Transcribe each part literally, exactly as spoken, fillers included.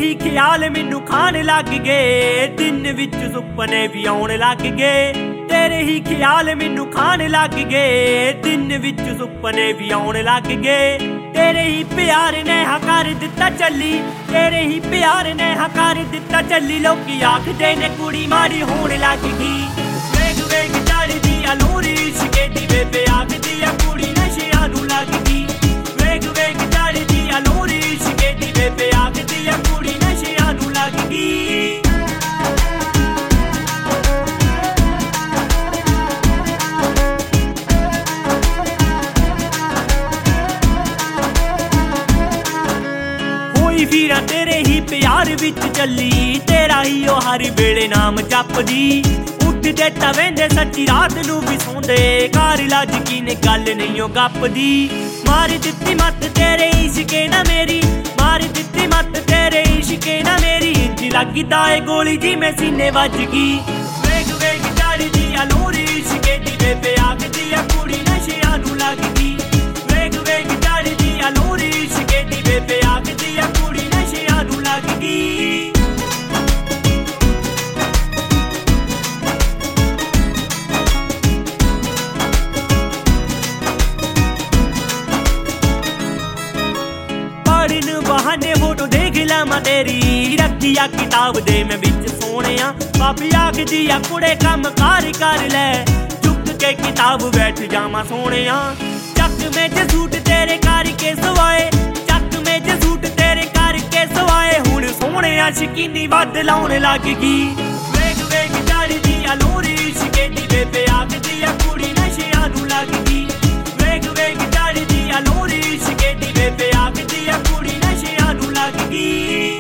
ਹੀ ਖਿਆਲ ਮੈਨੂੰ ਖਾਣ ਲੱਗ ਗਏ, ਦਿਨ ਵਿੱਚ ਸੁਪਨੇ ਵੀ ਆਉਣ ਲੱਗ ਗਏ। ਤੇਰੇ ਹੀ ਖਿਆਲ ਮੈਨੂੰ ਖਾਣ ਲੱਗ ਗਏ, ਦਿਨ ਵਿੱਚ ਸੁਪਨੇ ਵੀ ਆਉਣ ਲੱਗ ਗਏ। ਤੇਰੇ ਹੀ ਪਿਆਰ ਨੇ ਹਾਂ ਕਰ ਦਿੱਤਾ ਚੱਲੀ, ਤੇਰੇ ਹੀ ਪਿਆਰ ਨੇ ਹਾਂ ਕਰ ਦਿੱਤਾ ਚੱਲੀ। ਲੋਕੀ ਆਖਦੇ ਨੇ ਕੁੜੀ ਮਾੜੀ ਹੋਣ ਲੱਗ ਗਈ, ਵੇਖ ਵੇਖ ਚੜ੍ਹਦੀ ਆ ਲੋਰੀ ਇਸ਼ਕੇ ਦੀ। ਬੇਬੇ ਆਖਦੀ ਆ ਕੁੜੀ ਨਸ਼ਿਆਂ ਨੂੰ ਲੱਗ ਗਈ, ਵੇਖ ਵੇਖ ਚੜ੍ਹਦੀ ਆ ਲੋਰੀ ਇਸ਼ਕੇ ਦੀ। ਬੇਬੇ ਆਖਦੀ ਆ ਕੁੜੀ ਨਸ਼ਿਆਂ ਨੂੰ ਲੱਗ ਗਈ। ਵੀਰਾਂ ਤੇਰੇ ਹੀ ਪਿਆਰ ਵਿੱਚ ਚੱਲੀ, ਤੇਰਾ ਹੀ ਉਹ ਹਰ ਵੇਲੇ ਨਾਮ ਜਪਦੀ। ਉੱਠਦੇ ਤਾਂ ਵਹਿੰਦੇ ਸੱਚੀ ਰਾਤ ਨੂੰ ਵੀ ਸੌਂਦੇ, ਘਰ ਲੱਜ ਕੀ ਨੇ ਗੱਲ ਨਹੀਂ ਉਹ ਗੱਪਦੀ। ਮਾਰ ਦਿੱਤੀ ਮੱਤ ਤੇਰੇ ਇਸ਼ਕੇ ਨਾ ਮੇਰੀ, ਮਾਰ ਦਿੱਤੀ ਮੱਤ ਤੇਰੇ ਇਸ਼ਕੇ ਨਾ ਮੇਰੀ। ਇੰਝ ਲੱਗਦਾ ਏ ਗੋਲੀ ਜਿਵੇਂ ਸੀਨੇ ਵੱਜ ਗਈ, ਵੇਖ ਵੇਖ ਚੜ੍ਹਦੀ ਆ ਲੋਰੀ ਇਸ਼ਕੇ ਦੀ। ਬੇਬੇ ਆਖਦੀ ਆ ਕੁੜੀ ਨਸ਼ਿਆਂ ਨੂੰ ਲੱਗ ਗਈ, ਵੇਖ ਵੇਖ ਚੜ੍ਹਦੀ ਆ ਲੋਰੀ ਇਸ਼ਕੇ ਦੀ। ਬੇਬੇ ਆਖਦੀ ਆ ਕੁੜੀ ਨਸ਼ਿਆਂ ਨੂੰ ਲੱਗ ਗਈ। ਪੜ੍ਹਨ ਬਹਾਨੇ ਫੋਟੋ ਦੇਖ ਲਵਾਂ ਤੇਰੀ, ਰੱਖੀ ਆ ਕਿਤਾਬ ਦੇ ਮੈਂ ਵਿੱਚ ਸੋਹਣਿਆ। ਬਾਬੀ ਆਖਦੀ ਆ ਕੁੜੇ ਕੰਮ ਕਾਰ ਕਰ ਲੈ, ਚੁੱਕ ਕੇ ਕਿਤਾਬ ਬੈਠ ਜਾਵਾਂ ਸੋਹਣਿਆ। ਚੱਕ ਮੇਜ ਸੂਟ ਤੇਰੇ ਕਰਕੇ ਸਵਾਏ, ਚੱਕ ਮੇਜ ਸੂਟ ਤੇਰੇ ਕਰਕੇ ਸਵਾਏ। ਹੁਣ ਸੋਹਣਿਆ ਸ਼ਕੀਨੀ ਵੱਧ ਲਾਉਣ ਲੱਗ ਗਈ, ਵੇਖ ਵੇਖ ਚੜ੍ਹਦੀ ਆ ਲੋਰੀ ਇਸ਼ਕੇ ਦੀ। ਬੇਬੇ ਆਖਦੀ ਆ ਕੁੜੀ ਨਸ਼ਿਆਂ ਨੂੰ ਲੱਗ ਗਈ, ਵੇਖ ਵੇਖ ਚੜ੍ਹਦੀ ਆ ਲੋਰੀ ਇਸ਼ਕੇ ਦੀ। ਬੇਬੇ ਆਖਦੀ ਆ ਕੁੜੀ ਨਸ਼ਿਆਂ ਨੂੰ ਲੱਗ ਗਈ।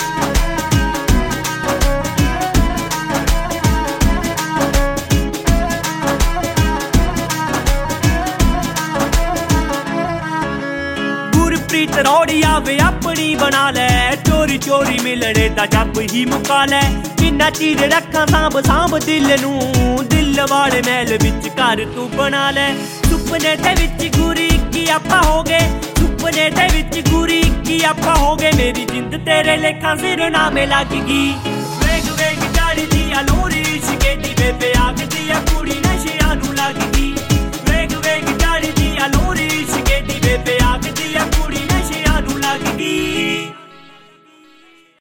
ਗੁਰਪ੍ਰੀਤ ਰੌੜੀ ਆਵੇ ਆਪਣੀ ਬਣਾ ਲੈ, ਚੋਰੀ ਚੋਰੀ ਮਿਲਣੇ ਦਾ ਜੱਬ ਹੀ ਮੁਕਾ ਲੈ। ਕਿੰਨਾ ਚਿਰ ਰੱਖਾਂ ਸਾਂਭ ਸਾਂਭ ਦਿਲ ਨੂੰ, ਦਿਲ ਵਾਲੇ ਮਹਿਲ ਵਿੱਚ ਘਰ ਤੂੰ ਬਣਾ ਲੈ। ਸੁਪਨੇ ਦੇ ਵਿੱਚ ਗੁਰੀ ਕੀ ਆਪਾਂ ਹੋ ਗਏ, ਸੁਪਨੇ ਦੇ ਵਿੱਚ ਗੁਰੀ ਕੀ ਆਪਾਂ ਹੋ ਗਏ। ਮੇਰੀ ਜਿੰਦ ਤੇਰੇ ਲੇਖਾਂ ਸਿਰ ਨਾਮੇ ਲੱਗ ਗਈ, ਵੇਖ ਵੇਖ ਚੜ੍ਹਦੀ ਆ ਲੋਰੀ ਇਸ਼ਕੇ ਦੀ। ਬੇਬੇ ਆਖਦੀ ਆ ਕੁੜੀ ਨਸ਼ਿਆਂ ਨੂੰ ਲੱਗ ਗਈ।